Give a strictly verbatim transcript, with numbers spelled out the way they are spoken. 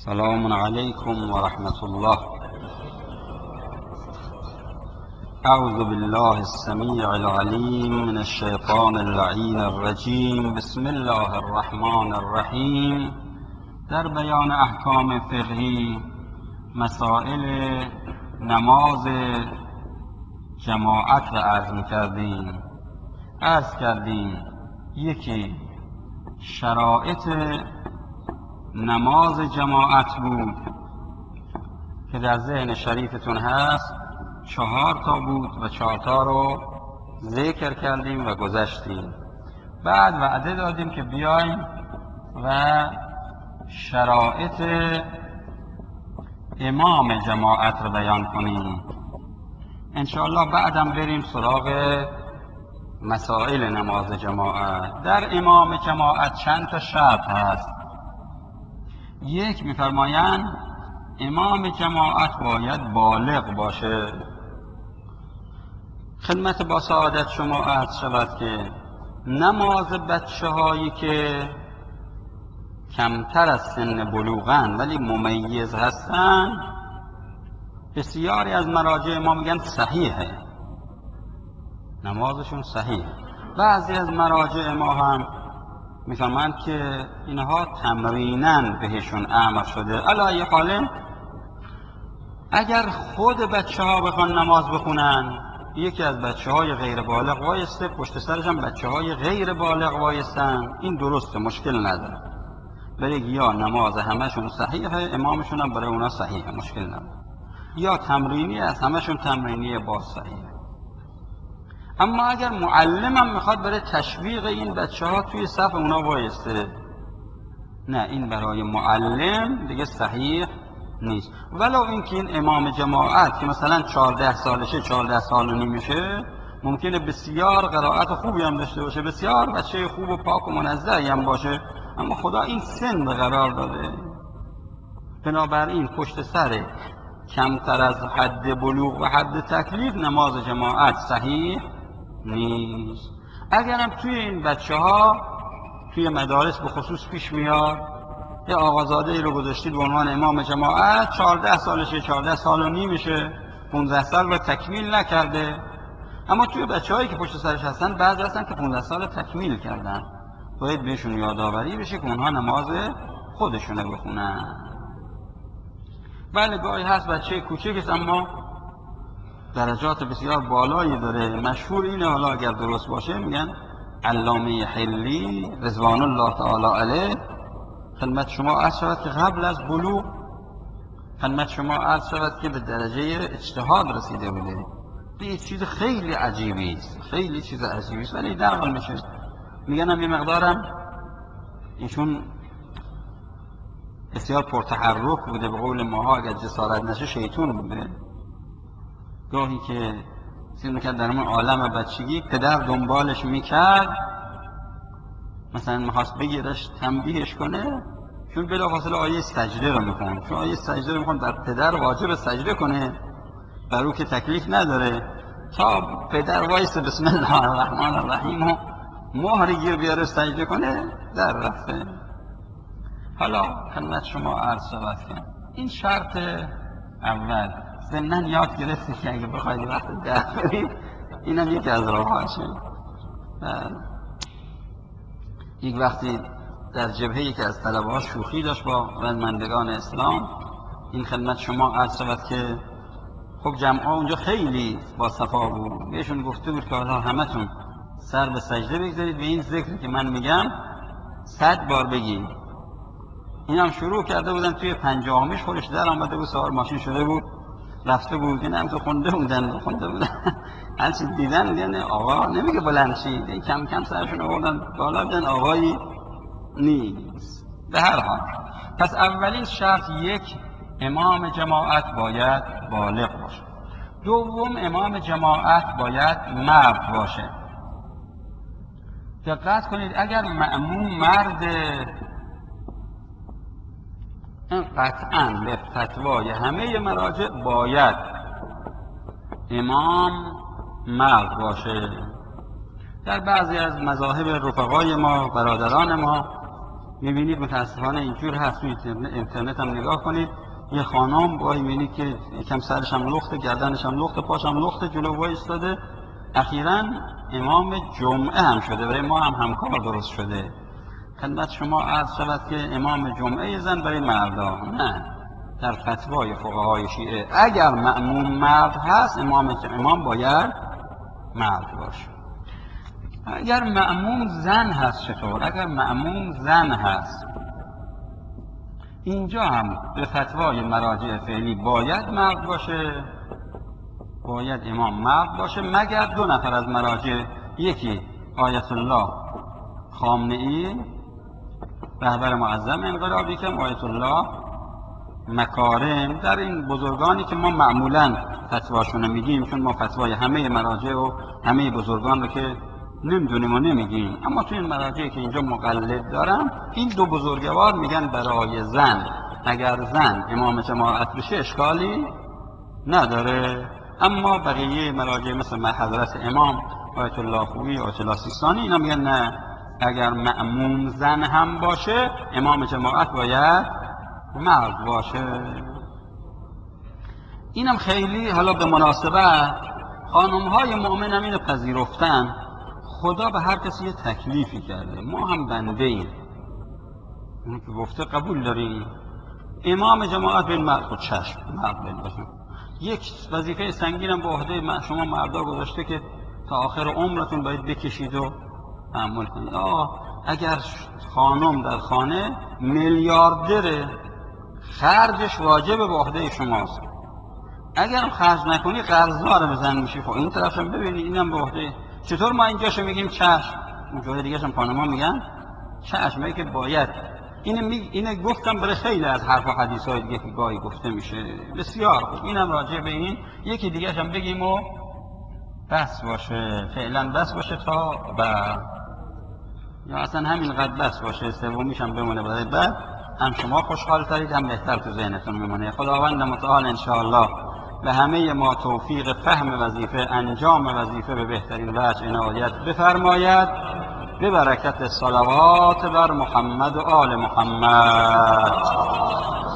سلام علیکم و رحمت الله. اعوذ بالله السمیع العلیم من الشیطان اللعین الرجیم. بسم الله الرحمن الرحیم. در بیان احکام فقهی مسائل نماز جماعت را عرض کردیم. عرض کردیم یکی شرایط نماز جماعت بود که در ذهن شریفتون هست، چهار تا بود و چهار تا رو ذکر کردیم و گذشتیم. بعد وعده دادیم که بیایم و شرایط امام جماعت رو بیان کنیم. انشاءالله بعدم بریم سراغ مسائل نماز جماعت. در امام جماعت چند تا شرط هست. یک، می‌فرمایند امام جماعت باید بالغ باشه. خدمت با سعادت شما عرض شود که نماز بچه هایی که کمتر از سن بلوغن ولی ممیز هستن، بسیاری از مراجع ما میگن صحیحه، نمازشون صحیح. بعضی از مراجع ما هم میفهمند که اینها تمریناً بهشون امر شده. علی ای حال اگر خود بچه ها بخوان نماز بخونن، یکی از بچه های غیر بالغ وایسته، پشت سرش هم بچه های غیر بالغ وایستن، این درسته، مشکل نداره. ولی یا نماز همشون صحیحه، امامشون هم برای اونا صحیحه، مشکل نداره. یا تمرینی است، همشون تمرینیه، باز صحیحه. اما اگر معلمم میخواد برای تشویق این بچه ها توی صف اونا وایسته، نه، این برای معلم دیگه صحیح نیست. ولو اینکه این امام جماعت که مثلا چهارده سالشه، چهارده سال و نیمشه، ممکنه بسیار قرائت خوبی هم داشته باشه، بسیار بچه خوب و پاک و منزهی هم باشه، اما خدا این سن قرار داده. بنابراین پشت سر کمتر از حد بلوغ و حد تکلیف نماز جماعت صحیح نیست. اگرم توی این بچه ها توی مدارس به خصوص پیش میاد، یه آقازاده ای رو گذاشتید به عنوان امام جماعت، چهارده سالشه، چهارده سال و نیمشه، پونزده سال رو تکمیل نکرده. اما توی بچه هایی که پشت سرش هستن، بعضی هستن که پونزده سال تکمیل کردن، باید بهشون یادآوری بشه که اونها نماز خودشونه بخونن. بله، گاهی هست بچه کوچک است اما درجات بسیار بالایی داره. مشهور اینه، حالا اگر درست باشه، میگن علامه حلی رضوان الله تعالی علیه خدمت شما عرض شود که قبل از بلوغ خدمت شما عرض شود که به درجه اجتهاد رسیده بوده. این چیز خیلی عجیبی است، خیلی چیز عجیبی است، ولی نقل میشه. میگنم یه مقدارم ایشون بسیار پرتحرک بوده، به قول ماها اگر جسارت نشه شیطون بوده. گاهی که سیر میکرد در اون عالم بچگی، پدر دنبالش میکرد، مثلا میخواست بگیرش تنبیهش کنه، چون بلافاصله آیه سجده رو میخوند، چون آیه سجده رو میخوند در پدر واجب سجده کنه، بر او که تکلیف نداره، تا پدر وایس بسم الله الرحمن الرحیم و مهر گیر بیاره سجده کنه، در رفته. حالا خدمت شما عرض شود که این شرط اول. ضمناً یاد گرفتی که اگه بخواید وقت ده برید، اینم یکی از راهاشه. یک وقتی در جبهه‌ای که از طلبه‌ها شوخی داشت با رنمندگان اسلام، این خدمت شما عرض شود که خب جمع‌ها اونجا خیلی با صفا بود. بهشون گفته بود که حالا همتون سر به سجده بگذارید به این ذکری که من میگم صد بار بگید. این هم شروع کرده بودن، توی پنجاهمیش خودش در آمده بود، سوار ماشین شده بود رفته بود. این هم که خونده بودن خونده بودن هرچی دیدن دیدن آقا نمیگه بلند شید، کم کم سرشون آوردن بالا، دیدن آقایی نیست. به هر حال پس اولین شرط، یک، امام جماعت باید بالغ باشه. دوم، امام جماعت باید مرد باشه. دقت کنید، اگر مأموم مرد، قطعاً به فتوای همه مراجع باید امام مرد باشه. در بعضی از مذاهب رفقای ما، برادران ما، میبینید متاسفانه اینجور هست. توی اینترنت هم نگاه کنید، یه خانم وای میبینید که یکم سرش هم لخته، گردنش هم لخته، پاش هم لخته، جلو وای ایستاده. اخیراً امام جمعه هم شده، برای ما هم همکار درست شده. خدمت شما عرض شود که امام جمعه زن برای مردا نه. در فتوای فقهای شیعه اگر مأموم مرد هست، امام امام باید مرد باشه. اگر مأموم زن هست چطور؟ اگر مأموم زن هست، اینجا هم به فتوای مراجع فعلی باید مرد باشه، باید امام مرد باشه، مگر دو نفر از مراجع، یکی آیت الله خامنه‌ای رهبر معظم انقلاب، یکم آیت الله مکارم. در این بزرگانی که ما معمولاً فتواشون رو میگیم، چون ما فتوای همه مراجع و همه بزرگان رو که نمیدونیم و نمیگیم، اما تو این مراجعی که اینجا مقلد دارم، این دو بزرگوار میگن برای زن اگر زن امام جماعت بشه اشکالی نداره. اما بقیه مراجع مثل حضرت امام آیت الله خویی، آیت الله سیستانی، اینا میگن نه، اگر مأموم زن هم باشه امام جماعت باید مرد باشه. اینم خیلی حالا به مناسبت خانم های مؤمن هم اینو پذیرفتن. خدا به هر کسی یه تکلیفی کرده، ما هم بنده ایم، اون که گفته قبول داریم. امام جماعت به مرد خود چشم مرد بین. یک وظیفه سنگینم به عهده شما مردا گذاشته که تا آخر عمرتون باید بکشید و تحمل کنید. آه اگر خانم در خانه میلیاردره، خرجش واجب به عهده شماست. اگر خرج نکنی قرضدار بزن میشی. خب این طرف هم ببینید، اینم به عهده. چطور ما اینجاشو میگیم چشم، اون جای دیگه هم پانما میگن چشم، میگه که باید. اینه می... اینه گفتم برای خیلی از حرف و حدیث های دیگه که گاهی گفته میشه. بسیار خوب، اینم راجع به این. یکی دیگه هم بگیم و بس باشه، فعلا بس باشه تا بعد، یا اصلا همینقدر بس باشه، سومیش هم بمونه برای بعد، هم شما خوشحال ترید هم بهتر تو ذهنتون میمونه. خداوند متعال انشاءالله به همه ما توفیق فهم وظیفه، انجام وظیفه به بهترین وجه عنایت بفرماید، به برکت صلوات بر محمد و آل محمد.